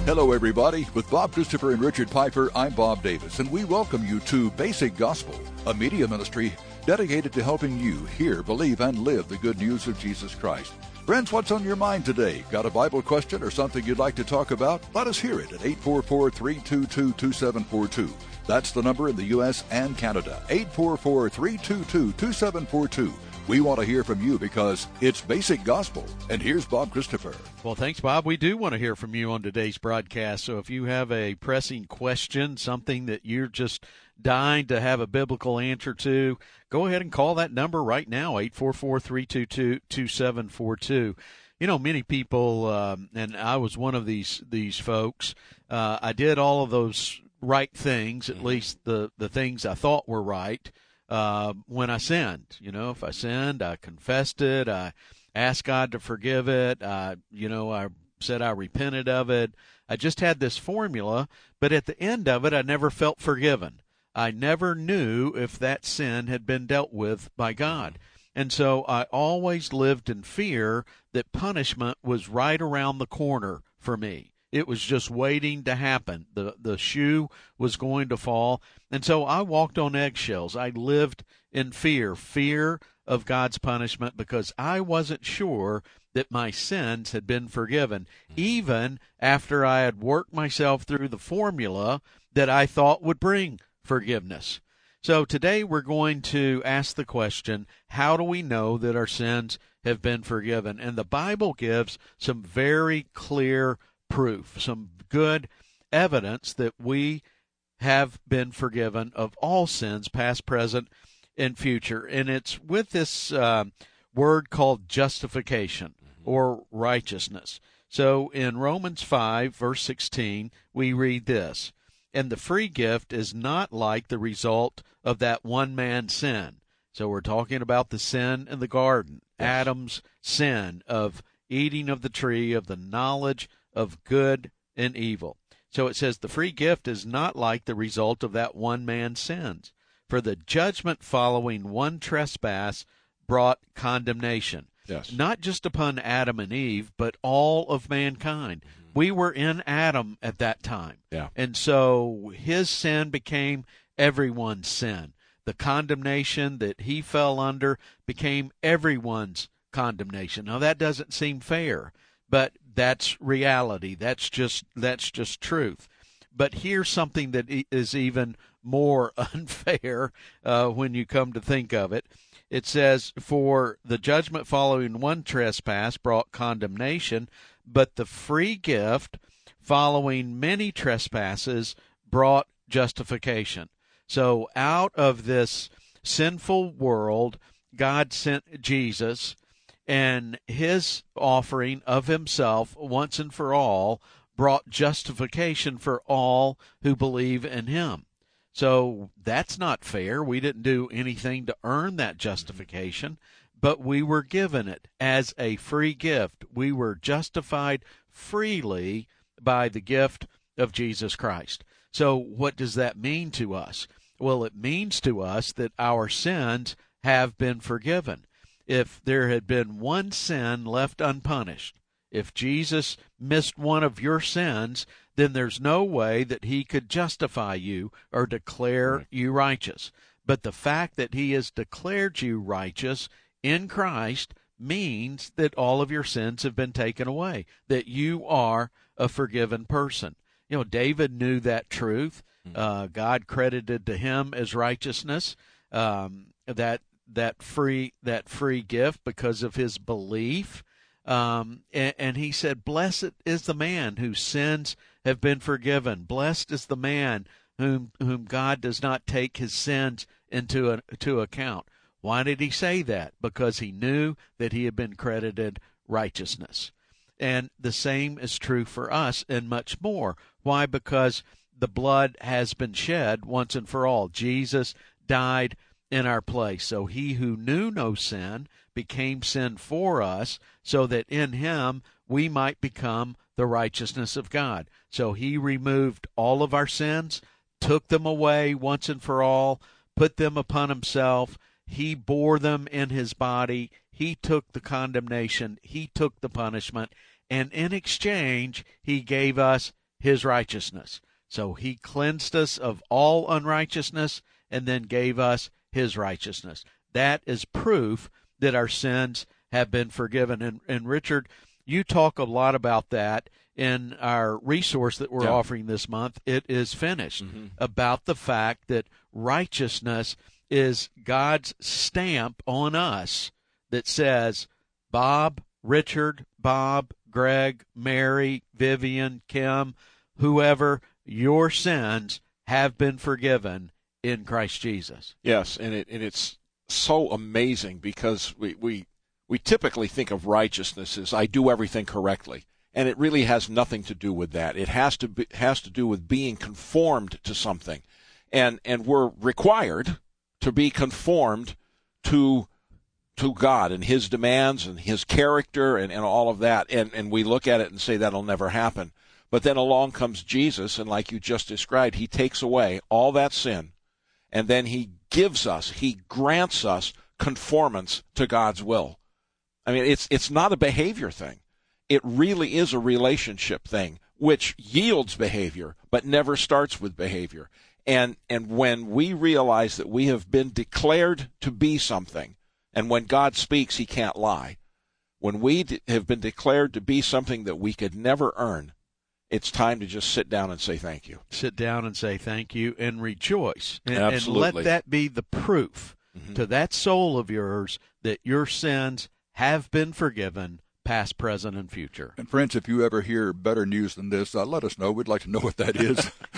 Hello, everybody. With Bob Christopher and Richard Piper, I'm Bob Davis, and we welcome you to Basic Gospel, a media ministry dedicated to helping you hear, believe, and live the good news of Jesus Christ. Friends, what's on your mind today? Got a Bible question or something you'd like to talk about? Let us hear it at 844-322-2742. That's the number in the U.S. and Canada, 844-322-2742. We want to hear from you because it's Basic Gospel. And here's Bob Christopher. Well, thanks, Bob. We do want to hear from you on today's broadcast. So if you have a pressing question, something that you're just dying to have a biblical answer to, go ahead and call that number right now, 844-322-2742. You know, many people, and I was one of these folks, I did all of those right things, at least the things I thought were right, when I sinned. You know, if I sinned, I confessed it, I asked God to forgive it, I said I repented of it. I just had this formula, but at the end of it, I never felt forgiven. I never knew if that sin had been dealt with by God. And so I always lived in fear that punishment was right around the corner for me. It was just waiting to happen. The shoe was going to fall. And so I walked on eggshells. I lived in fear of God's punishment because I wasn't sure that my sins had been forgiven, even after I had worked myself through the formula that I thought would bring forgiveness. So today we're going to ask the question, how do we know that our sins have been forgiven? And the Bible gives some very clear proof, some good evidence that we have been forgiven of all sins, past, present, and future. And it's with this word called justification or righteousness. So in Romans 5, verse 16, we read this, "And the free gift is not like the result of that one man's sin." So we're talking about the sin in the garden, yes. Adam's sin of eating of the tree of the knowledge of good and evil. So it says the free gift is not like the result of that one man's sins. For the judgment following one trespass brought condemnation. Yes. Not just upon Adam and Eve, but all of mankind. We were in Adam at that time. Yeah. And so his sin became everyone's sin. The condemnation that he fell under became everyone's condemnation. Now that doesn't seem fair, but that's reality. That's just truth. But here's something that is even more unfair when you come to think of it. It says, "For the judgment following one trespass brought condemnation, but the free gift following many trespasses brought justification." So out of this sinful world, God sent Jesus, and his offering of himself once and for all brought justification for all who believe in him. So that's not fair. We didn't do anything to earn that justification, but we were given it as a free gift. We were justified freely by the gift of Jesus Christ. So what does that mean to us? Well, it means to us that our sins have been forgiven. If there had been one sin left unpunished, if Jesus missed one of your sins, then there's no way that he could justify you or declare you righteous. But the fact that he has declared you righteous in Christ means that all of your sins have been taken away, that you are a forgiven person. You know, David knew that truth. God credited to him as righteousness, that free gift because of his belief. And he said, "Blessed is the man whose sins have been forgiven. Blessed is the man whom God does not take his sins into account." Why did he say that? Because he knew that he had been credited righteousness. And the same is true for us and much more. Why? Because the blood has been shed once and for all. Jesus died in our place. So he who knew no sin became sin for us, so that in him we might become the righteousness of God. So he removed all of our sins, took them away once and for all, put them upon himself. He bore them in his body. He took the condemnation. He took the punishment. And in exchange, he gave us his righteousness. So he cleansed us of all unrighteousness and then gave us his righteousness. That is proof that our sins have been forgiven. And Richard, you talk a lot about that in our resource that we're offering this month. It is finished, about the fact that righteousness is God's stamp on us that says, Bob, Richard, Bob, Greg, Mary, Vivian, Kim, whoever, your sins have been forgiven in Christ Jesus. Yes, and it's so amazing because we typically think of righteousness as I do everything correctly, and it really has nothing to do with that. It has to do with being conformed to something, and we're required to be conformed to God and his demands and his character and all of that, and we look at it and say that'll never happen. But then along comes Jesus, and like you just described, he takes away all that sin, and then he grants us conformance to God's will. I mean, it's not a behavior thing. It really is a relationship thing, which yields behavior, but never starts with behavior. And when we realize that we have been declared to be something, and when God speaks, he can't lie. When we have been declared to be something that we could never earn, it's time to just sit down and say thank you. Sit down and say thank you and rejoice. Absolutely. And let that be the proof to that soul of yours that your sins have been forgiven, past, present, and future. And friends, if you ever hear better news than this, let us know. We'd like to know what that is.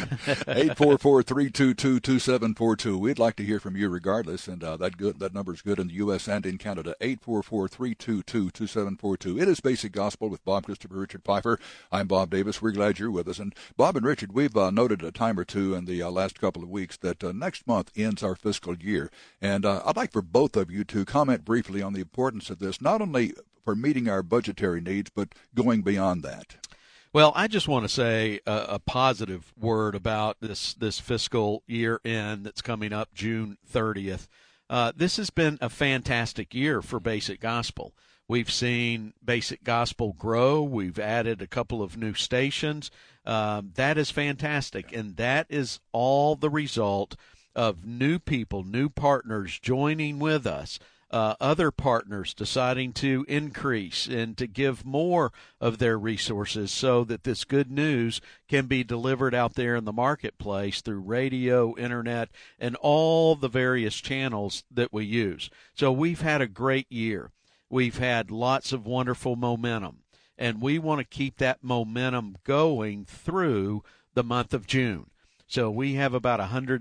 844-322-2742. We'd like to hear from you regardless, and that number's good in the U.S. and in Canada. 844-322-2742. It is Basic Gospel with Bob Christopher, Richard Pfeiffer. I'm Bob Davis. We're glad you're with us. And Bob and Richard, we've noted a time or two in the last couple of weeks that next month ends our fiscal year. And I'd like for both of you to comment briefly on the importance of this, not only for meeting our budgetary needs, but going beyond that. Well, I just want to say a positive word about this fiscal year end that's coming up June 30th. This has been a fantastic year for Basic Gospel. We've seen Basic Gospel grow. We've added a couple of new stations. That is fantastic, and that is all the result of new people, new partners joining with us. Other partners deciding to increase and to give more of their resources so that this good news can be delivered out there in the marketplace through radio, internet, and all the various channels that we use. So we've had a great year. We've had lots of wonderful momentum, and we want to keep that momentum going through the month of June. So we have about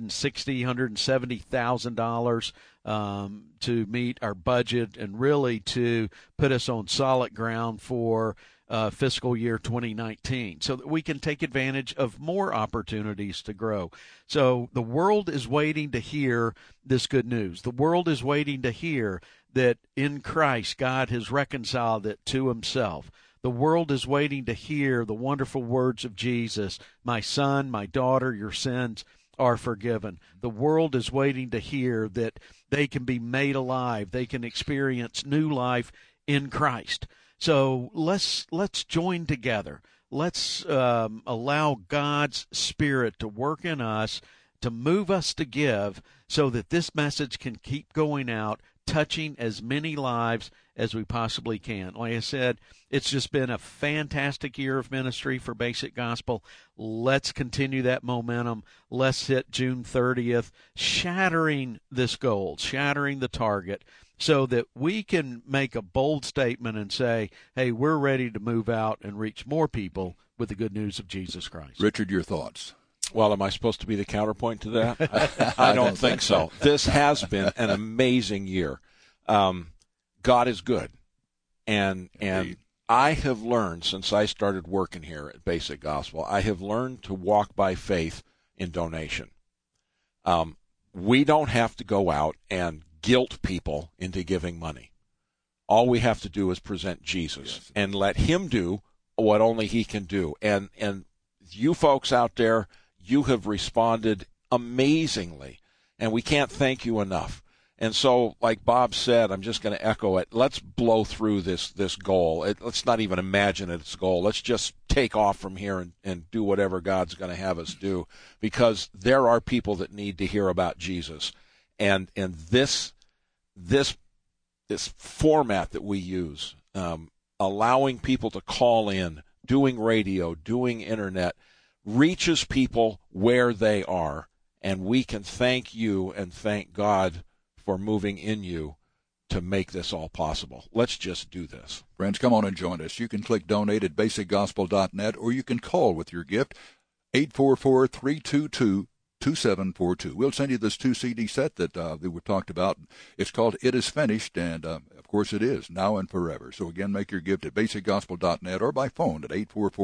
$170,000 to meet our budget and really to put us on solid ground for fiscal year 2019 so that we can take advantage of more opportunities to grow. So the world is waiting to hear this good news. The world is waiting to hear that in Christ God has reconciled it to himself. The world is waiting to hear the wonderful words of Jesus, my son, my daughter, your sins are forgiven. The world is waiting to hear that they can be made alive. They can experience new life in Christ. So let's join together. Let's allow God's Spirit to work in us, to move us to give, so that this message can keep going out, touching as many lives as we possibly can. Like I said, it's just been a fantastic year of ministry for Basic Gospel. Let's continue that momentum. Let's hit June 30th, shattering this goal, shattering the target, so that we can make a bold statement and say, hey, we're ready to move out and reach more people with the good news of Jesus Christ. Richard, your thoughts? Well, am I supposed to be the counterpoint to that? I don't think so. This has been an amazing year. God is good, and I have learned since I started working here at Basic Gospel, I have learned to walk by faith in donation. We don't have to go out and guilt people into giving money. All we have to do is present Jesus and let him do what only he can do. And you folks out there, you have responded amazingly, and we can't thank you enough. And so, like Bob said, I'm just going to echo it. Let's blow through this goal. Let's not even imagine it's a goal. Let's just take off from here and do whatever God's going to have us do, because there are people that need to hear about Jesus. And this format that we use, allowing people to call in, doing radio, doing internet, reaches people where they are. And we can thank you and thank God for moving in you to make this all possible. Let's just do this. Friends, come on and join us. You can click donate at basicgospel.net, or you can call with your gift, 844-322-2742. We'll send you this 2-CD set that we talked about. It's called It Is Finished, and of course it is, now and forever. So again, make your gift at basicgospel.net or by phone at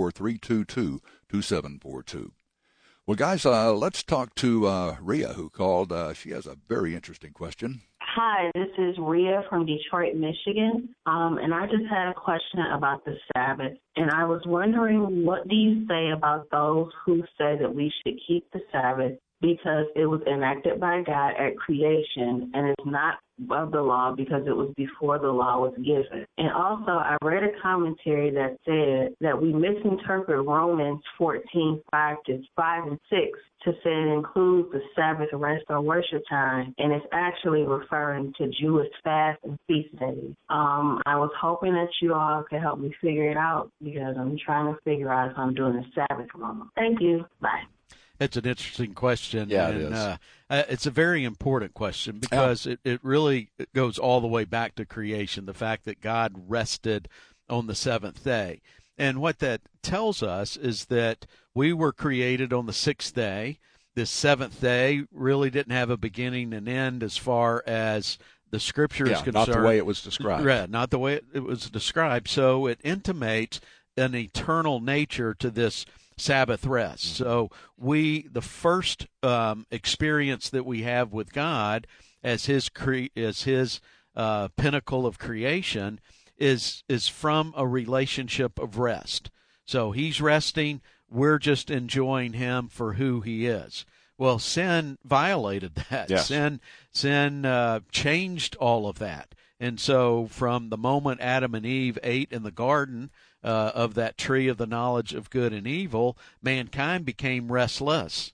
844-322-2742. Well, guys, let's talk to Rhea, who called. She has a very interesting question. Hi, this is Rhea from Detroit, Michigan, and I just had a question about the Sabbath. And I was wondering, what do you say about those who say that we should keep the Sabbath because it was enacted by God at creation and it's not of the law because it was before the law was given? And also, I read a commentary that said that we misinterpret Romans 14:5 and 6 to say it includes the Sabbath, rest, or worship time, and it's actually referring to Jewish fast and feast days. I was hoping that you all could help me figure it out because I'm trying to figure out if I'm doing the Sabbath wrong. Thank you. Bye. It's an interesting question. Yeah, and, it is. It's a very important question because it really goes all the way back to creation, the fact that God rested on the seventh day. And what that tells us is that we were created on the sixth day. This seventh day really didn't have a beginning and end as far as the Scripture is concerned. Not the way it was described. Right, not the way it was described. So it intimates an eternal nature to this Sabbath rest. So the first experience that we have with God as his pinnacle of creation is from a relationship of rest. So he's resting, we're just enjoying him for who he is. Well, sin violated that. Yes. Sin changed all of that. And so from the moment Adam and Eve ate in the garden of that tree of the knowledge of good and evil, mankind became restless.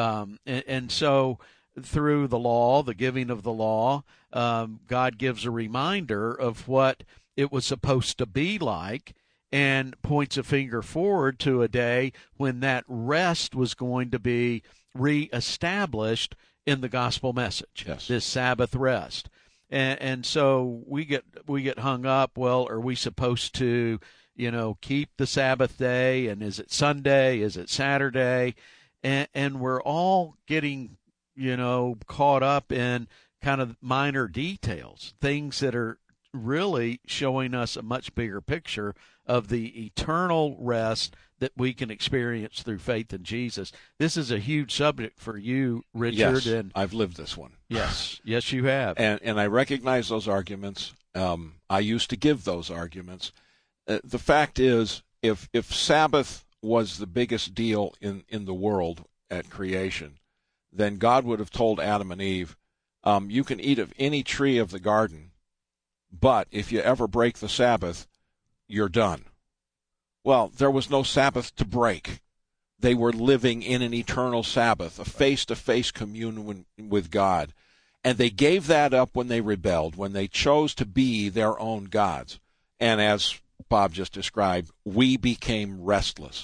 And so through the law, the giving of the law, God gives a reminder of what it was supposed to be like and points a finger forward to a day when that rest was going to be reestablished in the gospel message, yes. This Sabbath rest. And so we get hung up, well, are we supposed to, keep the Sabbath day, and is it Sunday, is it Saturday? And we're all getting, caught up in kind of minor details, things that are really showing us a much bigger picture of the eternal rest that we can experience through faith in Jesus. This is a huge subject for you, Richard. Yes, and I've lived this one. Yes, you have. And I recognize those arguments. I used to give those arguments. The fact is, if Sabbath was the biggest deal in the world at creation, then God would have told Adam and Eve, you can eat of any tree of the garden, but if you ever break the Sabbath, you're done. Well, there was no Sabbath to break. They were living in an eternal Sabbath, a face-to-face communion with God. And they gave that up when they rebelled, when they chose to be their own gods. And as Bob just described, we became restless.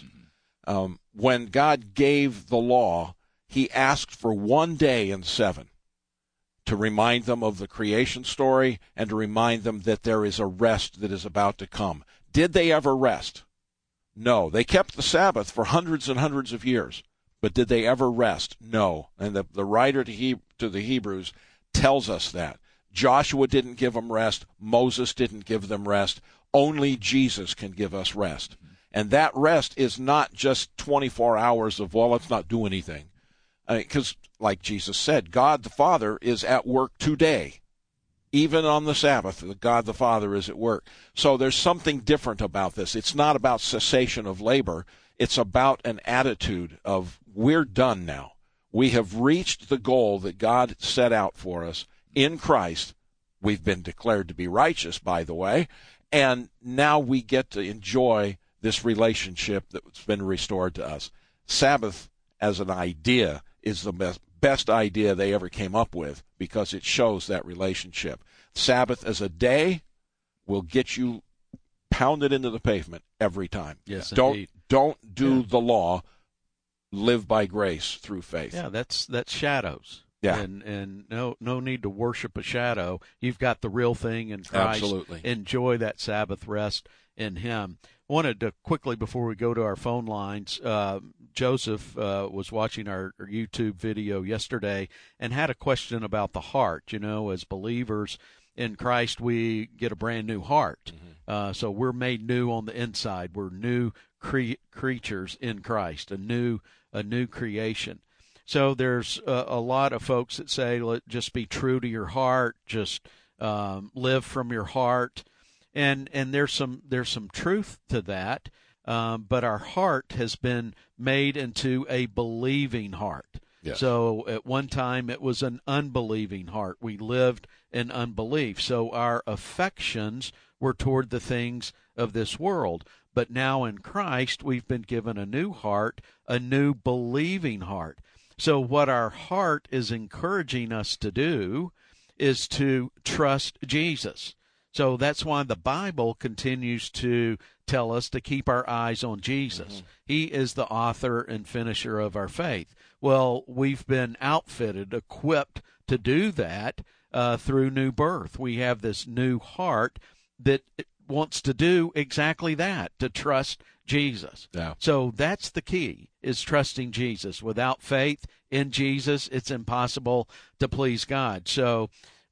When God gave the law, he asked for one day in 7 to remind them of the creation story and to remind them that there is a rest that is about to come. Did they ever rest? No. They kept the Sabbath for hundreds and hundreds of years. But did they ever rest? No. And the writer to the Hebrews tells us that. Joshua didn't give them rest. Moses didn't give them rest. Only Jesus can give us rest. And that rest is not just 24 hours of, well, let's not do anything. Because, like Jesus said, God the Father is at work today. Even on the Sabbath, God the Father is at work. So there's something different about this. It's not about cessation of labor. It's about an attitude of, we're done now. We have reached the goal that God set out for us. in Christ, we've been declared to be righteous, by the way, and now we get to enjoy this relationship that's been restored to us. Sabbath as an idea is the best idea they ever came up with because it shows that relationship. Sabbath as a day will get you pounded into the pavement every time. Yes, indeed. Don't do the law. Live by grace through faith. Yeah, that's shadows. Yeah. And no need to worship a shadow. You've got the real thing in Christ. Absolutely. Enjoy that Sabbath rest in Him. Wanted to quickly, before we go to our phone lines, Joseph was watching our YouTube video yesterday and had a question about the heart. You know, as believers in Christ, we get a brand new heart. Mm-hmm. So we're made new on the inside. We're new creatures in Christ, a new creation. So there's a lot of folks that say, just be true to your heart, just live from your heart. And there's some truth to that, but our heart has been made into a believing heart. Yes. So at one time it was an unbelieving heart. We lived in unbelief. So our affections were toward the things of this world. But now in Christ we've been given a new heart, a new believing heart. So what our heart is encouraging us to do is to trust Jesus. So that's why the Bible continues to tell us to keep our eyes on Jesus. Mm-hmm. He is the author and finisher of our faith. Well, we've been outfitted, equipped to do that through new birth. We have this new heart that wants to do exactly that, to trust Jesus. Yeah. So that's the key, is trusting Jesus. Without faith in Jesus, it's impossible to please God. So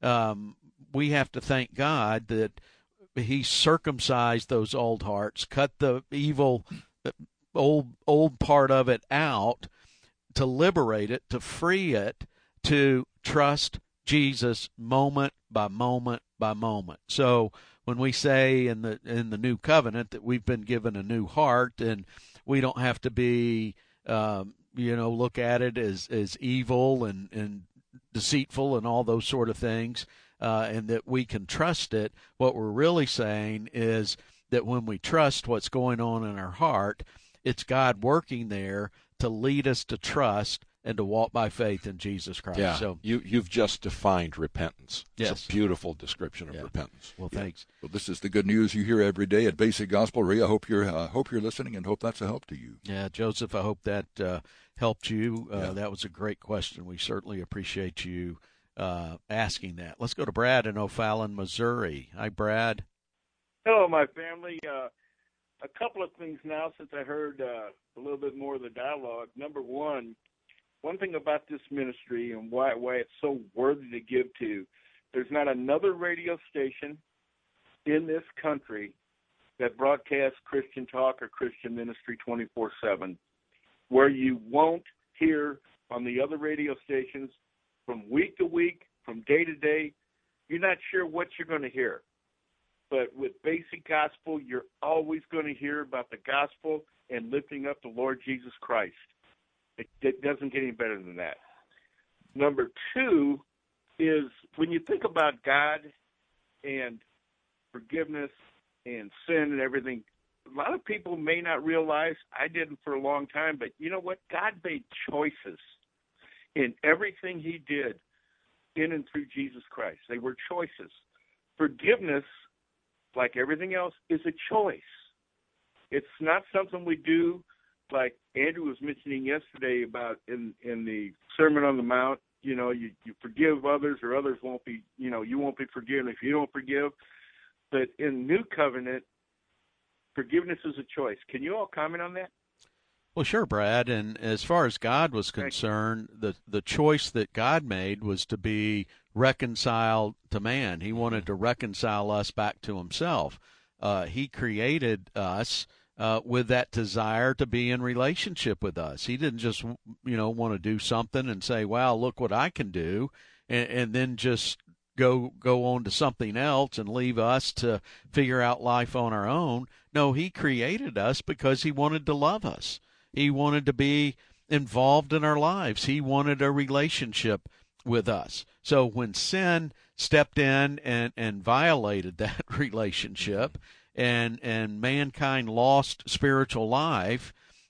we have to thank God that He circumcised those old hearts, cut the evil old part of it out to liberate it, to free it, to trust Jesus moment by moment by moment. So when we say in the new covenant that we've been given a new heart, and we don't have to be look at it as evil and deceitful and all those sort of things, and that we can trust it, what we're really saying is that when we trust what's going on in our heart, it's God working there to lead us to trust and to walk by faith in Jesus Christ. Yeah, so you've just defined repentance. Yes. It's a beautiful description of repentance. Well, thanks. Well, this is the good news you hear every day at Basic Gospel. Ray, I hope you're listening and hope that's a help to you. Yeah, Joseph, I hope that helped you. That was a great question. We certainly appreciate you asking that. Let's go to Brad in O'Fallon, Missouri. Hi, Brad. Hello, my family. A couple of things now since I heard a little bit more of the dialogue. Number one thing about this ministry and why it's so worthy to give to, there's not another radio station in this country that broadcasts Christian talk or Christian ministry 24/7, where you won't hear on the other radio stations from week to week, from day to day, you're not sure what you're going to hear. But with Basic Gospel, you're always going to hear about the gospel and lifting up the Lord Jesus Christ. It doesn't get any better than that. Number two is when you think about God and forgiveness and sin and everything, a lot of people may not realize, I didn't for a long time, but you know what? God made choices in everything He did in and through Jesus Christ. They were choices. Forgiveness, like everything else, is a choice. It's not something we do like Andrew was mentioning yesterday about in the Sermon on the Mount. You know, you forgive others or others won't be, you won't be forgiven if you don't forgive. But in New Covenant, forgiveness is a choice. Can you all comment on that? Well, sure, Brad. And as far as God was concerned, the choice that God made was to be reconciled to man. He wanted to reconcile us back to Himself. He created us with that desire to be in relationship with us. He didn't just, want to do something and say, wow, look what I can do, and then just go on to something else and leave us to figure out life on our own. No, He created us because He wanted to love us. He wanted to be involved in our lives. He wanted a relationship with us. So when sin stepped in and violated that relationship, and mankind lost spiritual life,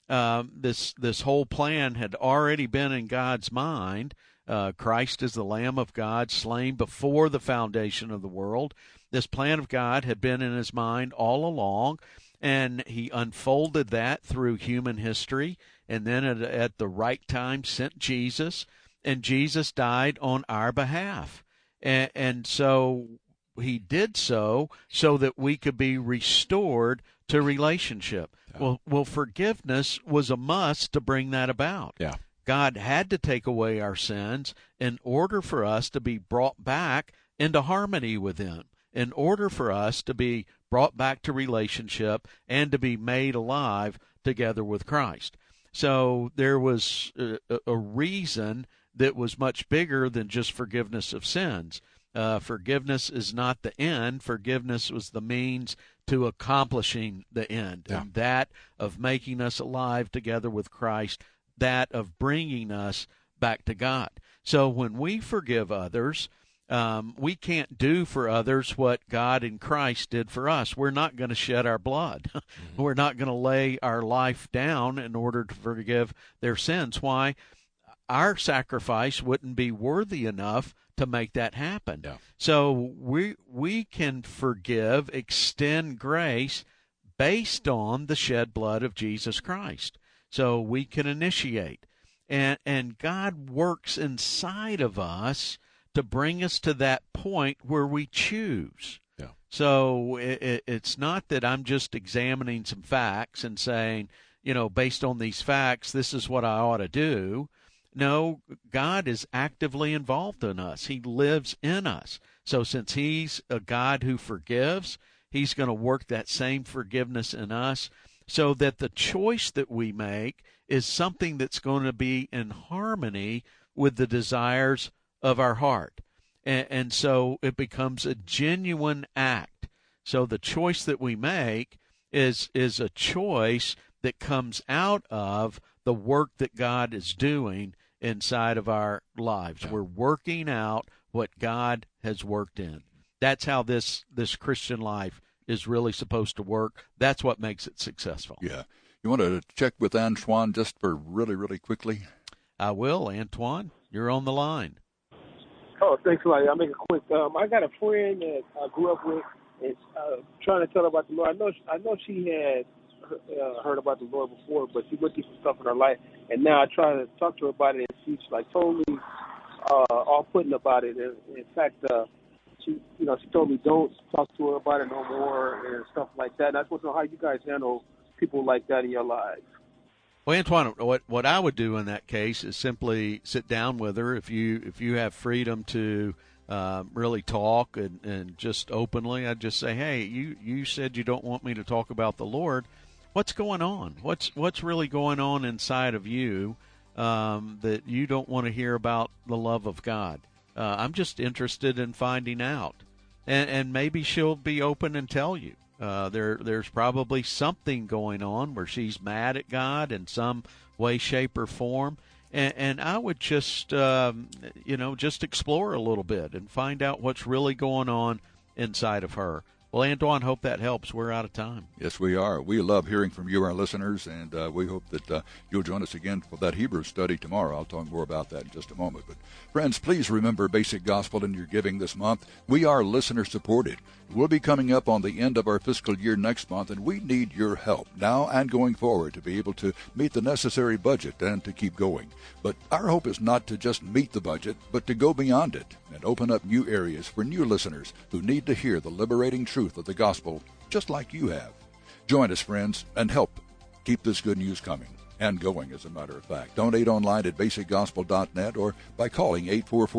this whole plan had already been in God's mind. Christ is the Lamb of God, slain before the foundation of the world. This plan of God had been in his mind all along, and he unfolded that through human history, and then at the right time sent Jesus, and Jesus died on our behalf. And so he did so that we could be restored to relationship. Yeah. Well, forgiveness was a must to bring that about. Yeah. God had to take away our sins in order for us to be brought back into harmony with him, in order for us to be brought back to relationship and to be made alive together with Christ. So there was a reason that was much bigger than just forgiveness of sins. Forgiveness is not the end. Forgiveness was the means to accomplishing the end, and that of making us alive together with Christ, that of bringing us back to God. So when we forgive others, we can't do for others what God in Christ did for us. We're not going to shed our blood. We're not going to lay our life down in order to forgive their sins. Why? Our sacrifice wouldn't be worthy enough to make that happen. Yeah. So we can forgive, extend grace based on the shed blood of Jesus Christ. So we can initiate. And God works inside of us to bring us to that point where we choose. Yeah. So it's not that I'm just examining some facts and saying, based on these facts, this is what I ought to do. No, God is actively involved in us. He lives in us. So since he's a God who forgives, he's going to work that same forgiveness in us so that the choice that we make is something that's going to be in harmony with the desires of our heart. And so it becomes a genuine act. So the choice that we make is a choice that comes out of the work that God is doing inside of our lives. Yeah. We're working out what God has worked in. That's how this Christian life is really supposed to work. That's what makes it successful. Yeah. You want to check with Antoine just for really, really quickly? I will, Antoine. You're on the line. Oh, thanks a lot. I'll make it quick. I got a friend that I grew up with. It's trying to tell her about the Lord. I know she had heard about the Lord before, but she went through some stuff in her life, and now I try to talk to her about it, and she's like totally off-putting about it. And in fact, she told me don't talk to her about it no more and stuff like that. And I just want to know how you guys handle people like that in your lives. Well, Antoine, what I would do in that case is simply sit down with her. If you have freedom to really talk and just openly, I'd just say, hey, you said you don't want me to talk about the Lord. What's going on? What's really going on inside of you that you don't want to hear about the love of God? I'm just interested in finding out, and maybe she'll be open and tell you. There's probably something going on where she's mad at God in some way, shape, or form, and I would just just explore a little bit and find out what's really going on inside of her. Well, Antoine, hope that helps. We're out of time. Yes, we are. We love hearing from you, our listeners, and we hope that you'll join us again for that Hebrew study tomorrow. I'll talk more about that in just a moment. But, friends, please remember Basic Gospel in your giving this month. We are listener-supported. We'll be coming up on the end of our fiscal year next month, and we need your help now and going forward to be able to meet the necessary budget and to keep going. But our hope is not to just meet the budget, but to go beyond it and open up new areas for new listeners who need to hear the liberating truth of the gospel, just like you have. Join us, friends, and help keep this good news coming and going, as a matter of fact. Donate online at basicgospel.net or by calling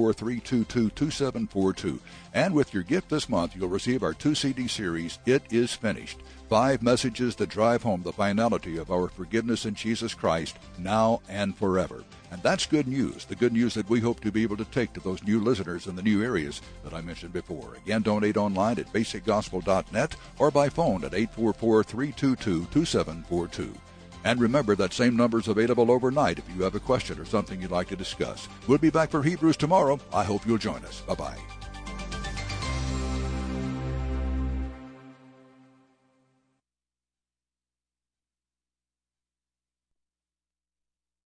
844-322-2742. And with your gift this month, you'll receive our 2-CD series, It Is Finished. 5 messages that drive home the finality of our forgiveness in Jesus Christ, now and forever. And that's good news, the good news that we hope to be able to take to those new listeners in the new areas that I mentioned before. Again, donate online at basicgospel.net or by phone at 844-322-2742. And remember, that same number is available overnight if you have a question or something you'd like to discuss. We'll be back for Hebrews tomorrow. I hope you'll join us. Bye-bye.